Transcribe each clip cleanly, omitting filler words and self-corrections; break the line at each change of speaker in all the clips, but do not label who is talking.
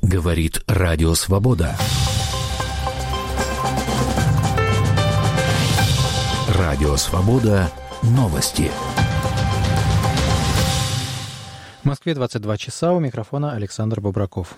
Говорит Радио Свобода. Радио Свобода. Новости.
В Москве 22 часа. У микрофона Александр Бобраков.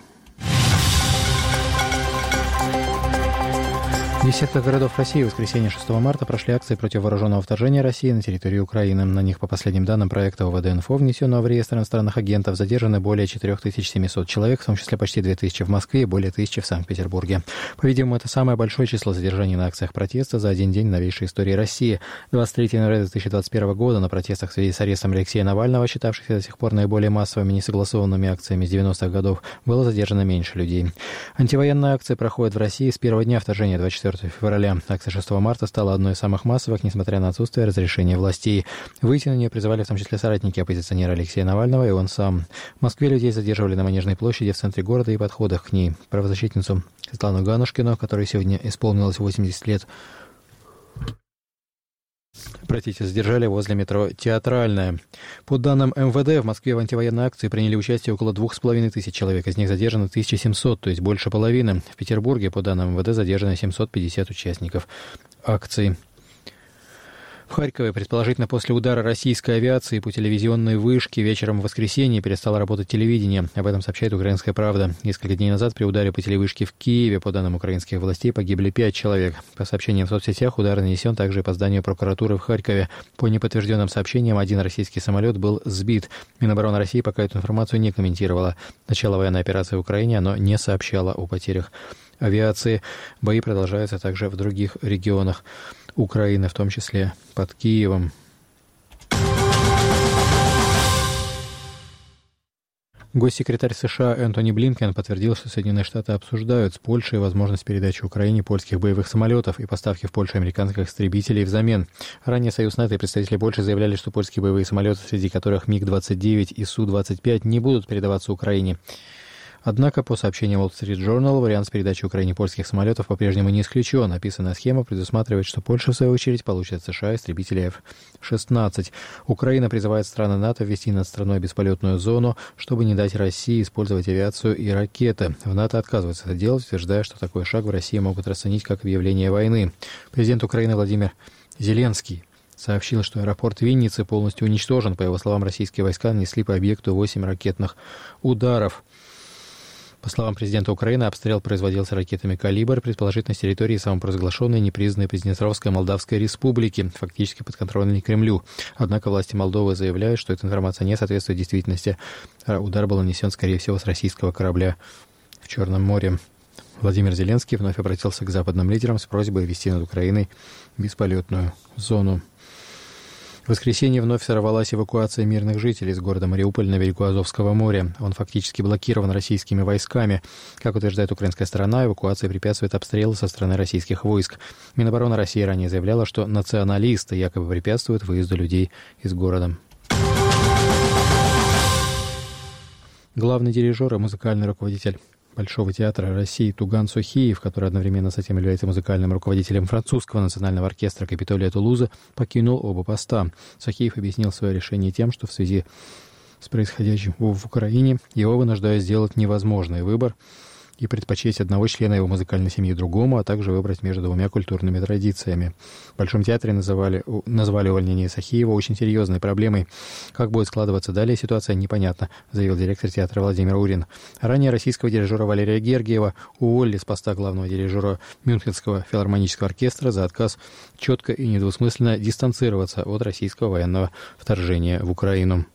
В десятках городов России в воскресенье 6 марта прошли акции против вооруженного вторжения России на территорию Украины. На них, по последним данным проекта ОВД-Инфо, внесенного в реестр иностранных агентов, задержаны более 4700 человек, в том числе почти 2000 в Москве и более 1000 в Санкт-Петербурге. По-видимому, это самое большое число задержаний на акциях протеста за один день в новейшей истории России. 23 января 2021 года на протестах в связи с арестом Алексея Навального, считавшихся до сих пор наиболее массовыми несогласованными акциями с 90-х годов, было задержано меньше людей. Антивоенная акция проходит в России с первого дня вторжения 24 февраля. Акция 6 марта стала одной из самых массовых, несмотря на отсутствие разрешения властей. Выйти на нее призывали в том числе соратники оппозиционера Алексея Навального и он сам. В Москве людей задерживали на Манежной площади в центре города и подходах к ней. Правозащитницу Светлану Ганушкину, которой сегодня исполнилось 80 лет, задержали возле метро «Театральная». По данным МВД, в Москве в антивоенной акции приняли участие около 2500 человек. Из них задержано 1700, то есть больше половины. В Петербурге, по данным МВД, задержано 750 участников акции. В Харькове, предположительно, после удара российской авиации по телевизионной вышке вечером в воскресенье перестало работать телевидение. Об этом сообщает «Украинская правда». Несколько дней назад при ударе по телевышке в Киеве, по данным украинских властей, погибли 5 человек. По сообщениям в соцсетях, удар нанесен также и по зданию прокуратуры в Харькове. По неподтвержденным сообщениям, один российский самолет был сбит. Минобороны России пока эту информацию не комментировала. Начало военной операции в Украине оно не сообщало о потерях авиации. Бои продолжаются также в других регионах Украины, в том числе под Киевом. Госсекретарь США Энтони Блинкен подтвердил, что Соединенные Штаты обсуждают с Польшей возможность передачи Украине польских боевых самолетов и поставки в Польшу американских истребителей взамен. Ранее Союз НАТО и представители Польши заявляли, что польские боевые самолеты, среди которых МиГ-29 и Су-25, не будут передаваться Украине. Однако, по сообщениям Wall Street Journal, вариант с передачей Украине польских самолетов по-прежнему не исключен. Описанная схема предусматривает, что Польша, в свою очередь, получит от США истребители F-16. Украина призывает страны НАТО ввести над страной бесполетную зону, чтобы не дать России использовать авиацию и ракеты. В НАТО отказываются это делать, утверждая, что такой шаг в России могут расценить как объявление войны. Президент Украины Владимир Зеленский сообщил, что аэропорт Винницы полностью уничтожен. По его словам, российские войска нанесли по объекту 8 ракетных ударов. По словам президента Украины, обстрел производился ракетами «Калибр», предположительно с территории самопровозглашенной непризнанной Приднестровской Молдавской Республики, фактически подконтрольной Кремлю. Однако власти Молдовы заявляют, что эта информация не соответствует действительности. Удар был нанесен, скорее всего, с российского корабля в Черном море. Владимир Зеленский вновь обратился к западным лидерам с просьбой ввести над Украиной бесполетную зону. В воскресенье вновь сорвалась эвакуация мирных жителей из города Мариуполь на берегу Азовского моря. Он фактически блокирован российскими войсками. Как утверждает украинская сторона, эвакуации препятствует обстрелы со стороны российских войск. Минобороны России ранее заявляла, что националисты якобы препятствуют выезду людей из города. Главный дирижер и музыкальный руководитель Большого театра России Туган Сохиев, который одновременно с этим является музыкальным руководителем французского национального оркестра Капитолия Тулуза, покинул оба поста. Сохиев объяснил свое решение тем, что в связи с происходящим в Украине его вынуждают сделать невозможный выбор и предпочесть одного члена его музыкальной семьи другому, а также выбрать между двумя культурными традициями. В Большом театре назвали увольнение Сохиева очень серьезной проблемой. Как будет складываться далее, ситуация непонятна, заявил директор театра Владимир Урин. Ранее российского дирижера Валерия Гергиева уволили с поста главного дирижера Мюнхенского филармонического оркестра за отказ четко и недвусмысленно дистанцироваться от российского военного вторжения в Украину.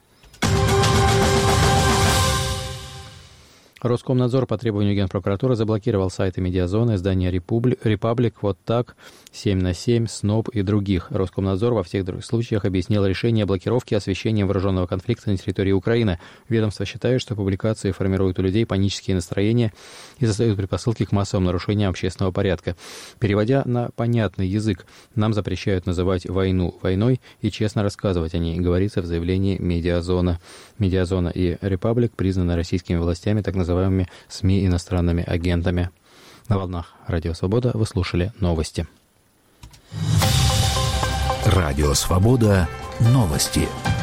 Роскомнадзор по требованию Генпрокуратуры заблокировал сайты «Медиазона», издания «Репаблик», «Вот так», «7/7», «СНОП» и других. Роскомнадзор во всех других случаях объяснил решение блокировки освещением вооруженного конфликта на территории Украины. Ведомство считает, что публикации формируют у людей панические настроения и создают предпосылки к массовым нарушениям общественного порядка. Переводя на понятный язык, нам запрещают называть войну войной и честно рассказывать о ней, говорится в заявлении «Медиазона». «Медиазона» и «Репаблик» признаны российскими властями так называемыми СМИ иностранными агентами. На волнах Радио Свобода вы слушали новости.
Радио Свобода. Новости.